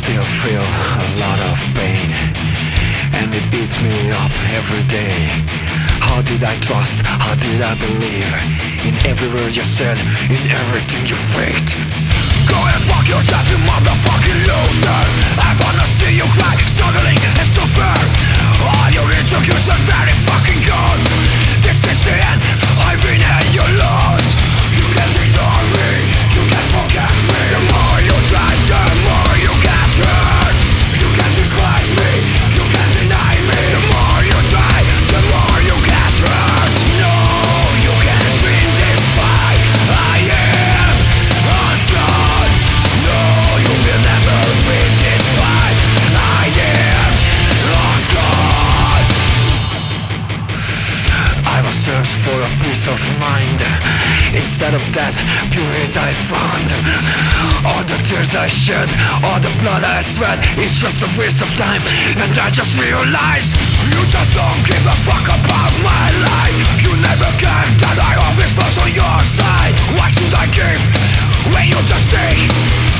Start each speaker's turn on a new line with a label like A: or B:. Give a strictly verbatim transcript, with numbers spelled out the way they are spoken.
A: still feel a lot of pain, and it eats me up every day. How did I trust, how did I believe in every word you said, in everything you faked? Go and fuck yourself, you motherfucking loser. I wanna see you cry, struggling and suffer. All your interviews are very fucking good. This is the end, I've been at your loss. You can't ignore me, you can't forget me. The more you try, the more you get hurt. You can't despise me, you can't deny me. The more you try, the more you get hurt. No, you can't win this fight. I am unscarred. No, you will never win this fight. I am unscarred. I was searched for a peace of mind. Instead of that, purity I found. All the tears I shed, all the blood I sweat, it's just a waste of time. And I just realized you just don't give a fuck about my life. You never cared that I always was on your side. Why should I give when you just take?